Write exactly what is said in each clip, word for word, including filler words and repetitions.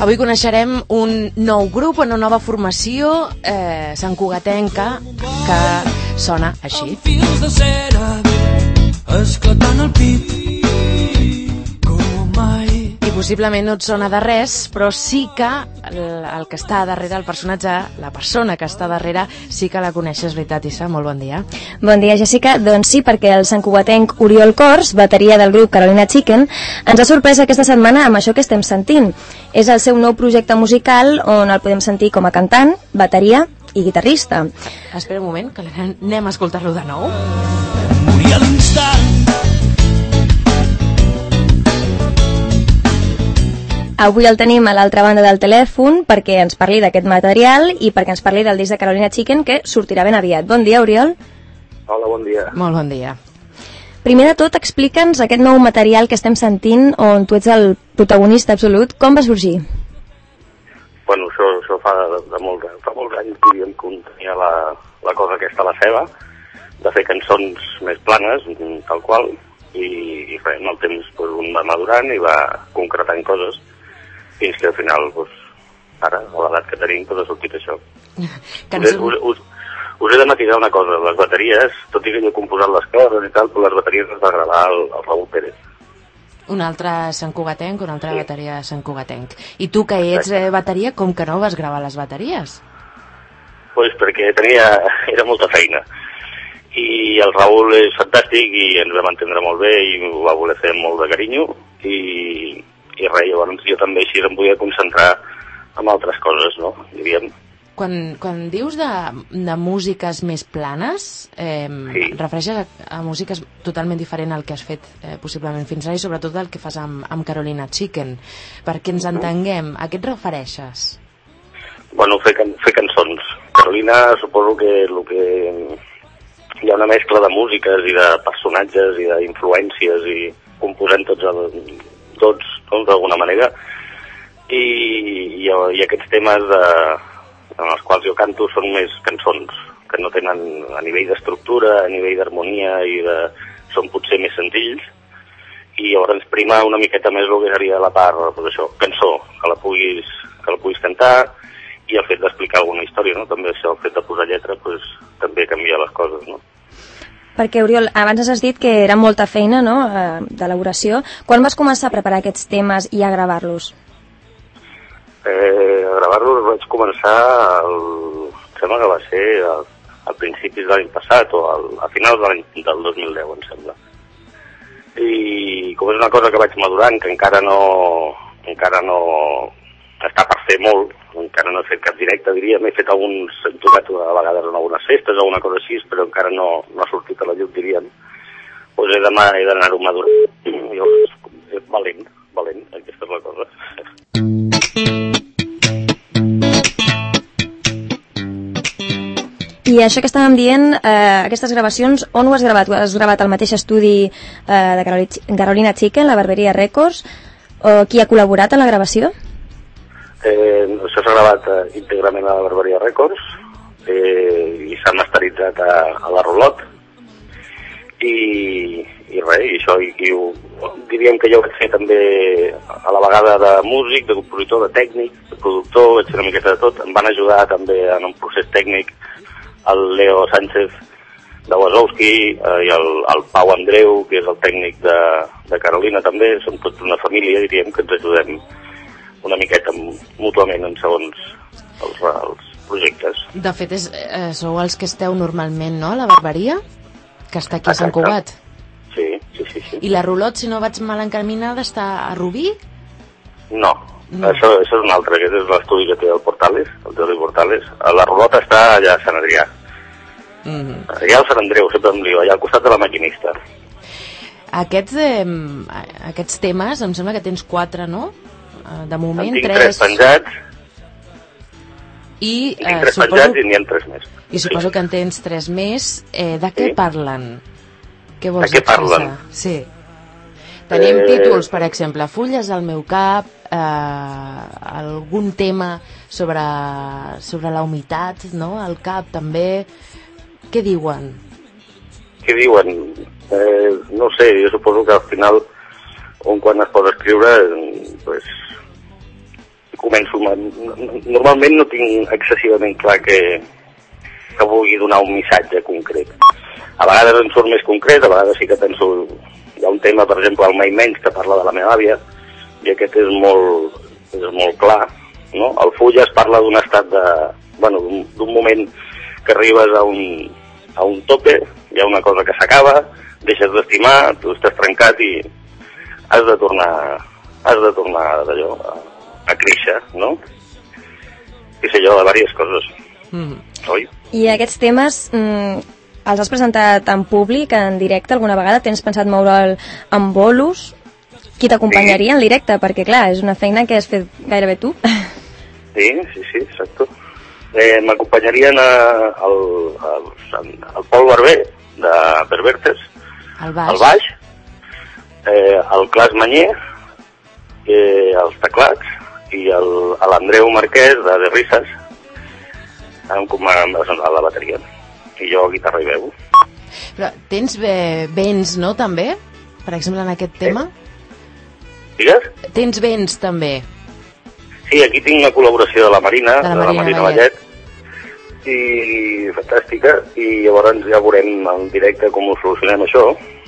Avui coneixerem un nou grup, una nova formació eh, santcugatenca que sona així. Fils de cera esclatant el pit com mai. I possiblement no et sona de res, però sí que el, el que està darrere, el personatge, la persona que està darrere, sí que la coneixes, veritat, Issa? Molt bon dia. Bon dia, Jessica. Doncs sí, perquè el santcugatenc Oriol Cors, bateria del grup Carolina Chicken, ens ha sorprès aquesta setmana amb això que estem sentint. És el seu nou projecte musical on el podem sentir com a cantant, bateria i guitarrista. Espera un moment, que anem a escoltar-lo de nou. Morir a l'instant. Avui el tenim a l'altra banda del telèfon perquè ens parli d'aquest material i perquè ens parli del disc de Carolina Chicken que sortirà ben aviat. Bon dia, Oriol. Hola, bon dia. Molt bon dia. Primer de tot, explica'ns aquest nou material que estem sentint on tu ets el protagonista absolut. Com va sorgir? Bueno, això, això fa, de, de molt, fa molts anys, diríem, que un tenia la, la cosa aquesta a la seva, de fer cançons més planes, tal qual, i, i res, en el temps pues, un va madurant i va concretant coses, fins que al final, pues, ara, a l'edat que tenim, pues, ha sortit això. Cançons... Us, us, us he de matisar una cosa, les bateries, tot i que jo he composat les coses i tal, però les bateries les va gravar el, el Raúl Pérez. Un altre santcugatenc, una altra sí. Bateria santcugatenc. I tu, que ets eh, bateria, com que no vas gravar les bateries? Pues perquè tenia... era molta feina. I el Raúl és fantàstic i ens vam entendre molt bé i ho va voler fer amb molt de carinyo i, i res, llavors jo també així em volia concentrar en altres coses, no? Diríem. Quan, quan dius de, de músiques més planes, eh, sí. refereixes a, a músiques totalment diferent al que has fet eh, possiblement fins ara i sobretot el que fas amb, amb Carolina Chicken. Perquè ens entenguem, a què et refereixes? Bueno, fer, can, fer cançons. Carolina suposo que el que hi ha una mescla de músiques i de personatges i d'influències i composem tots, tots, tots d'alguna manera i, i, i aquests temes de, en els quals jo canto són més cançons que no tenen a nivell d'estructura, a nivell d'harmonia i de, són potser més senzills i llavors prima una miqueta més el que seria la part, pues això, cançó, que la puguis, que la puguis cantar i el fet d'explicar alguna història, no? També això, el fet de posar lletra, pues, també canvia les coses, no? Perquè, Oriol, abans has dit que era molta feina, no?, d'elaboració. Quan vas començar a preparar aquests temes i a gravar-los? Eh, a gravar-los vaig començar, el, sembla que va ser al, al principis de l'any passat, o al, a finals de l'any del dos mil deu, em sembla. I com és una cosa que vaig madurant, que encara no, encara no està per fer molt, encara no he fet cap directe, diríem, he fet alguns, he tocat a vegades en algunes festes o alguna cosa així, però encara no, no ha sortit a la llum, diríem. Doncs he demà he d'anar-ho madurant. Llavors, és valent, valent, aquesta és la cosa. I això que estàvem dient, eh, aquestes gravacions, on ho has gravat? Ho has gravat al mateix estudi eh, de Carolina Chicken, la Barberia Records? O qui ha col·laborat en la gravació? Eh, això s'ha gravat eh, íntegrament a la Barberia Records eh, i s'ha masteritzat a, a la Rolot i, i res, i això i, i ho, diríem que jo vaig fer també a la vegada de músic, de compositor, de tècnic, de productor, vaig fer una miqueta de tot. Em van ajudar també en un procés tècnic el Leo Sánchez de Wazowski eh, i el, el Pau Andreu, que és el tècnic de, de Carolina també, som tots una família, diríem, que ens ajudem una miqueta mútuament en segons els, els projectes. De fet, és, eh, sou els que esteu normalment, no?, a la barberia, que està aquí a Sant Cugat. Sí, sí, sí, sí. I la Rolot, si no vaig mal encaminada, està a Rubí? No, no. Això, això és un altre, aquest és l'estudi que té el Portales, el Jordi Portales. La Rolot està allà a Sant Adrià. Mm-hmm. Allà al Sant Andreu, sempre em diu, allà al costat de la maquinista. Aquests, eh, aquests temes, em sembla que tens quatre, no? De moment, en tinc tres... tres penjats i, en tinc eh, tres suposo... penjats i n'hi ha tres més. I suposo sí. que en tens tres més. Eh, de què sí. parlen? Què vols de què parlen? Sí. Tenim eh... títols, per exemple, Fulles al meu cap, eh, algun tema sobre, sobre la humitat, no?, al cap també. Què diuen? Què diuen? Eh, no sé, jo suposo que al final un quan es pot escriure pues, començo... Normalment no tinc excessivament clar que, que vulgui donar un missatge concret. A vegades en surt més concret, a vegades sí que penso... Hi ha un tema, per exemple, el Mai Menys, que parla de la meva àvia, i aquest és molt, és molt clar, no? El Fulles parla d'un estat de... Bueno, d'un moment que arribes a un, a un tope, hi ha una cosa que s'acaba, deixes d'estimar, tu estàs trencat i has de tornar, has de tornar d'allò, a, a créixer, no? I sé jo, de diverses coses. Mm. Oi? I aquests temes mm, els has presentat en públic, en directe, alguna vegada? Tens pensat moure'l en bolos? Qui t'acompanyaria sí. en directe? Perquè, clar, és una feina que has fet gairebé tu. Sí, sí, sí, exacte. Eh, M'acompanyarien el, el, el Pol Barber, de Pervertes, el baix, el baix eh, el Clas Manyer, eh, els teclats, i l'Andreu Marquès, de De Risses, amb, amb, amb la bateria, i jo guitarra i veu. Però tens vents, no, també? Per exemple, en aquest tema? Eh? Digues? Tens vents, també? Sí, aquí tinc una col·laboració de la Marina, de la Marina, de la Marina Vallet, i fantàstica, i llavors ja veurem en directe com ho solucionem això.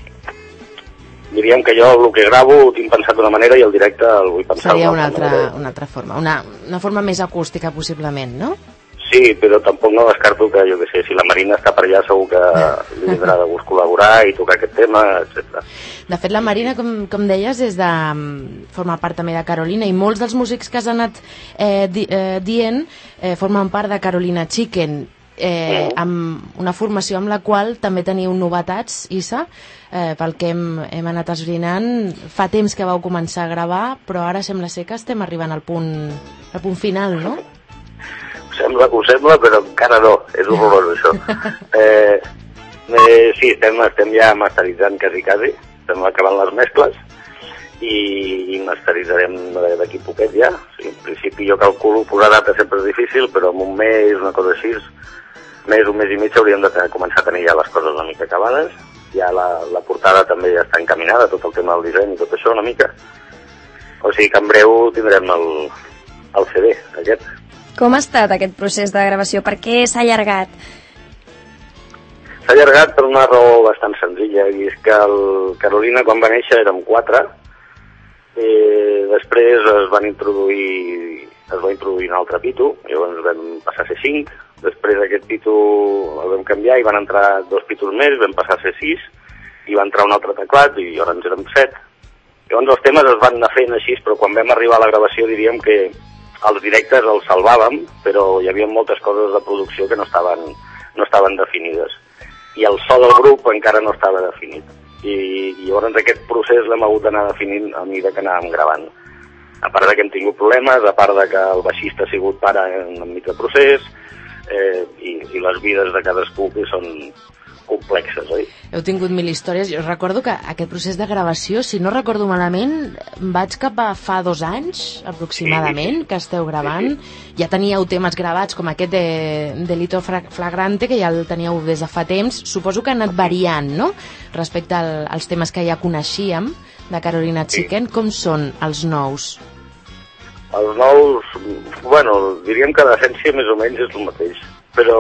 Diríem que jo el que gravo ho tinc pensat d'una manera i el directe el vull pensar seria una altra, una altra forma, una, una forma més acústica possiblement, no? Sí, però tampoc no descarto que, jo què sé, si la Marina està per allà segur que li vindrà de gust col·laborar i tocar aquest tema, etcètera. De fet, la Marina, com, com deies, és de, forma part també de Carolina, i molts dels músics que has anat eh, di, eh, dient eh, formen part de Carolina Chicken, eh, mm. amb una formació amb la qual també teniu novetats, Issa, eh, pel que hem, hem anat esbrinant. Fa temps que vau començar a gravar, però ara sembla ser que estem arribant al punt, al punt final, no? Sembla que ho sembla, però encara no. És horrorós, això. Eh, eh, sí, estem, estem ja masteritzant quasi, quasi. Estem acabant les mescles i, i masteritzarem d'aquí poquet ja. Sí, en principi jo calculo, posar data sempre és difícil, però en un mes, una cosa així, mes, un mes i mig hauríem de tenir, començar a tenir ja les coses una mica acabades. Ja la, la portada també ja està encaminada, tot el tema del disseny i tot això una mica. O sigui que en breu tindrem el, el C D, aquest. Com ha estat aquest procés de gravació? Per què s'ha allargat? S'ha allargat per una raó bastant senzilla, i és que el Carolina, quan va néixer, érem quatre, eh, després es van introduir, es va introduir un altre pitu, llavors vam passar a ser cinc, després aquest pitu el vam canviar i van entrar dos pitus més, vam passar a ser sis, i va entrar un altre teclat, i llavors érem set. Llavors els temes es van anar fent així, però quan vam arribar a la gravació diríem que els directes els salvàvem, però hi havia moltes coses de producció que no estaven, no estaven definides. I el so del grup encara no estava definit. I, i llavors aquest procés l'hem hagut d'anar definint a mesura que anàvem gravant. A part de que hem tingut problemes, a part de que el baixista ha sigut pare enmig del procés, eh, i, i les vides de cadascú que són complexes, oi? Heu tingut mil històries. Jo recordo que aquest procés de gravació, si no recordo malament, vaig cap a fa dos anys, aproximadament, sí, que esteu gravant. Sí, sí. Ja teníeu temes gravats com aquest de, de Lito Flagrante, que ja el teníeu des de fa temps. Suposo que ha anat variant, no?, respecte al, als temes que ja coneixíem de Carolina Chicken. Sí. Com són els nous? Els nous, bueno, diríem que d'essència més o menys és el mateix, però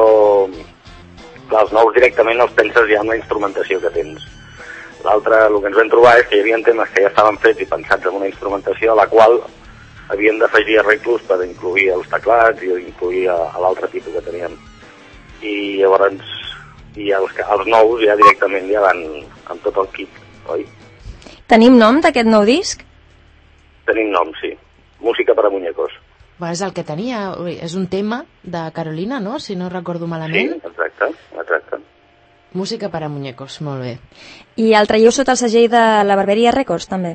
clar, els nous directament els penses ja amb la instrumentació que tens. L'altre, el que ens vam trobar és que hi havia temes que ja estaven fets i pensats en una instrumentació a la qual havien d'afegir arreglos per incluir els teclats i incluir a, a l'altre tipus que teníem. I llavors i els, els nous ja directament ja van amb tot el kit, oi? Tenim nom d'aquest nou disc? Tenim nom, sí. Música per a muñecos. Bueno, és el que tenia, és un tema de Carolina, no?, si no recordo malament. Sí, exacte, exacte. Música per a muñecos, molt bé. I el traieu sota el segell de la Barberia Records, també?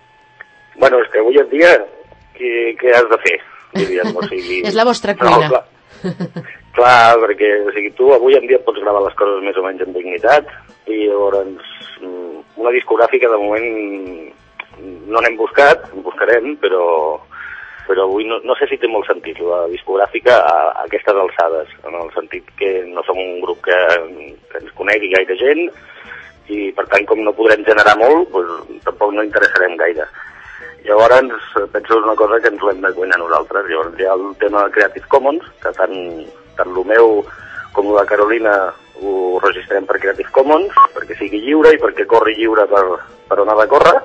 Bueno, és que avui en dia, què, què has de fer? Diríem, o sigui... és la vostra cuina. No, clar, clar, perquè o sigui, tu avui en dia pots gravar les coses més o menys amb dignitat, i llavors una discogràfica de moment no n'hem buscat, en buscarem, però... però avui no, no sé si té molt sentit la discogràfica a, a aquestes alçades, en el sentit que no som un grup que, que ens conegui gaire gent i per tant com no podrem generar molt, doncs, tampoc no interessarem gaire. Llavors, penso una cosa que ens l'hem de cuinar nosaltres. Llavors, hi ha el tema Creative Commons, que tant, tant el meu com el de Carolina ho registrem per Creative Commons, perquè sigui lliure i perquè corri lliure per, per on ha de córrer,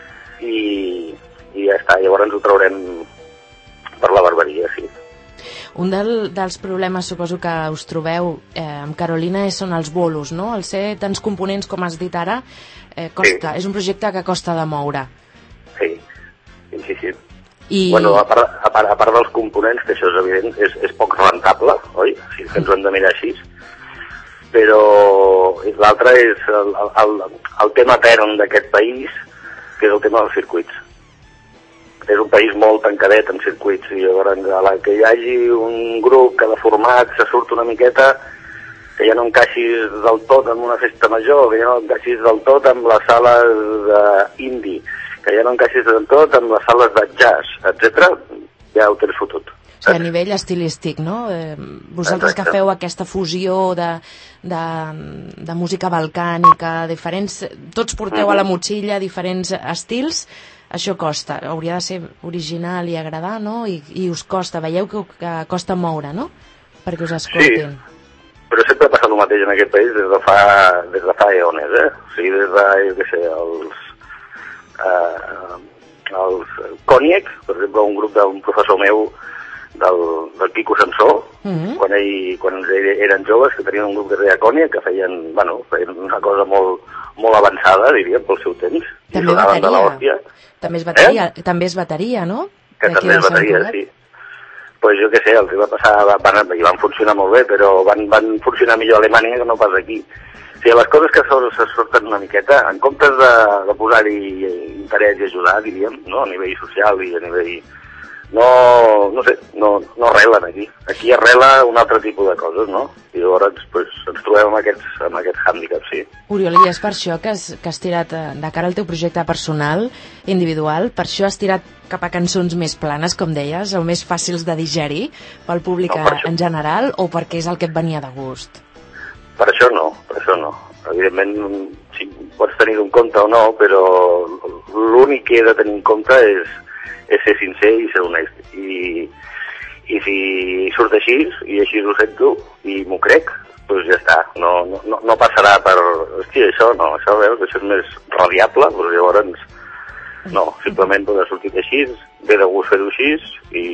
i, i ja està. Llavors ens ho traurem per la barbaria, sí. Un del, dels problemes, suposo que us trobeu eh, amb Carolina són els bolos, no? El ser tants components com has dit ara, eh, costa. Sí. És un projecte que costa de moure. Sí, sí, sí. sí. I... Bueno, a part, a, part, a part dels components, que això és evident, és, és poc rentable, oi? Sí, que ens ho hem de mirar així. Però l'altre és el, el, el tema etern d'aquest país, que és el tema dels circuits. És un país molt tancadet en circuits, i llavors a la que hi hagi un grup que de format se surt una miqueta, que ja no encaixis del tot en una festa major, que ja no encaixis del tot amb les sales d'indie, que ja no encaixis del tot amb les sales de jazz, etcètera, ja ho tens fotut. O sigui, a nivell estilístic, no? Eh, vosaltres Exacte. Que feu aquesta fusió de, de, de música balcànica, diferents, tots porteu uh-huh. a la motxilla diferents estils, això costa, hauria de ser original i agradar, no? I, i us costa, veieu que, que costa moure, no? Perquè us escoltin. Sí, però sempre ha passat el mateix en aquest país des de fa, des de fa eones, eh? O sigui, des de, jo què sé, els... Eh, els Còniac, per exemple, un grup d'un professor meu del, del Quico Sansó, uh-huh. quan, ell, quan eren joves, que tenien un grup que es deia Còniac, que feien, bueno, feien una cosa molt, molt avançada, diríem, pel seu temps. També bateria. També és bateria, eh? també és bateria, no? Que també és bateria, sí. Pues jo què sé, el que va passar, van, van funcionar molt bé, però van, van funcionar millor a Alemanya que no pas aquí. O sigui, les coses que se surten una miqueta, en comptes de, de posar-hi interès i ajudar, diríem, no? A nivell social i a nivell... No, no sé, no, no arrelen aquí. Aquí arrela un altre tipus de coses, no? I llavors pues, ens trobem amb aquests, amb aquests hàndicaps, sí. Oriol, i és per això que has, que has tirat de cara al teu projecte personal, individual, per això has tirat cap a cançons més planes, com deies, o més fàcils de digerir pel públic no, en general, o perquè és el que et venia de gust? Per això no, per això no. Evidentment, sí, pots tenir en compte o no, però l'únic que he de tenir en compte és és ser sincer i ser honest. I, i si surt així, i així ho sento, i m'ho crec, doncs ja està. No, no, no passarà per... Hòstia, això no, això veus, això és més radiable, doncs llavors no, simplement doncs ha sortit així, ve de gust fer-ho així, i,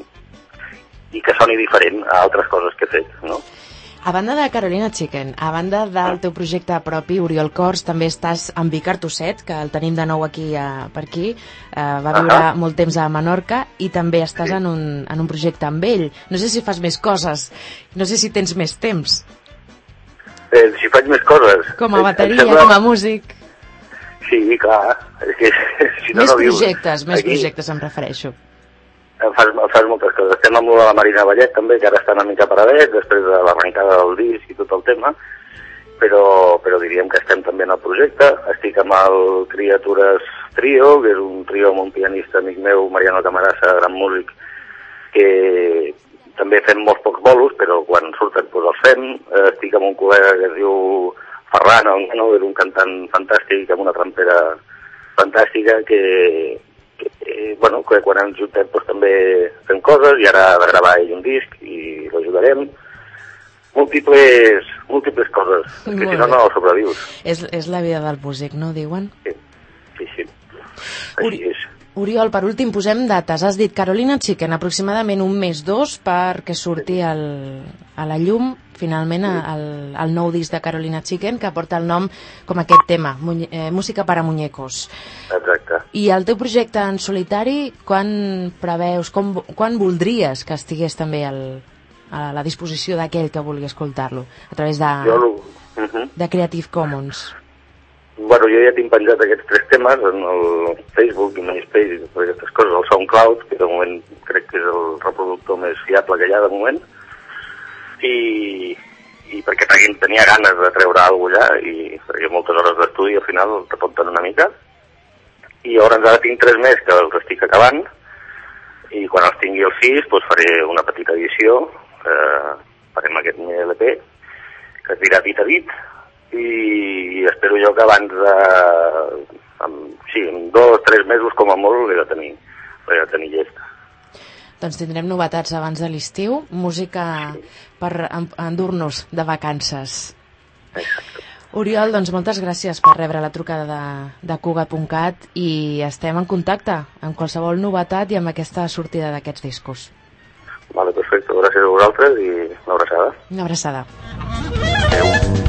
i que soni diferent a altres coses que he fet, no? A banda de Carolina Chicken, a banda del teu projecte propi, Oriol Cors, també estàs amb Vicar Tosset, que el tenim de nou aquí uh, per aquí, uh, va viure uh-huh. molt temps a Menorca, i també estàs sí. en, un, en un projecte amb ell. No sé si fas més coses, no sé si tens més temps. Eh, si faig més coses. Com a bateria, sembla... com a músic. Sí, clar. És que, si no, més no projectes, vius. més Aquí... projectes em refereixo. Fas, fas moltes coses. Estem amb la Marina Vallet també, que ara està una mica paradet després de l'arrencada del disc i tot el tema, però, però diríem que estem també en el projecte. Estic amb el Criatures Trio, que és un trio amb un pianista amic meu, Mariano Camarasa, gran músic, que també fem molts pocs bolos, però quan surten doncs els fem. Estic amb un col·lega que es diu Ferran, no? És un cantant fantàstic, amb una trampera fantàstica, que que, eh, bueno, que quan ens juntem doncs, també fem coses, i ara ha de gravar ell un disc i l'ajudarem. Múltiples, múltiples coses, molt que si no, no sobrevius. És, és la vida del músic, no, diuen? Sí, sí, sí. Així Uri... és. Oriol, per últim posem dates. Has dit Carolina Chicken, aproximadament un mes, dos, perquè surti el, a la llum, finalment, el, el nou disc de Carolina Chicken, que porta el nom com aquest tema, eh, Música para muñecos. Exacte. I el teu projecte en solitari, quan preveus, com, quan voldries que estigués també el, a la disposició d'aquell que vulgui escoltar-lo, a través de, jo, uh-huh. de Creative Commons? Bueno, jo ja tinc penjat aquests tres temes en el Facebook i MySpace i totes aquestes coses, el SoundCloud, que de moment crec que és el reproductor més fiable que hi ha de moment, i, i perquè tenia ganes de treure alguna cosa allà, i perquè moltes hores d'estudi al final te compten una mica, i llavors ara tinc tres més que els estic acabant, i quan els tingui els sis doncs faré una petita edició, eh, farem aquest mini L P, que es dirà Dit a Dit, i espero jo que abans de, amb sí, en dos, tres mesos com a molt l'he de tenir, l'he de tenir llesta. Doncs tindrem novetats abans de l'estiu, música per endur-nos de vacances. Exacte. Oriol, doncs moltes gràcies per rebre la trucada de, de Cugat punt cat i estem en contacte amb qualsevol novetat i amb aquesta sortida d'aquests discos. Vale, perfecte. Gràcies a vosaltres i una abraçada. Una abraçada. Adéu.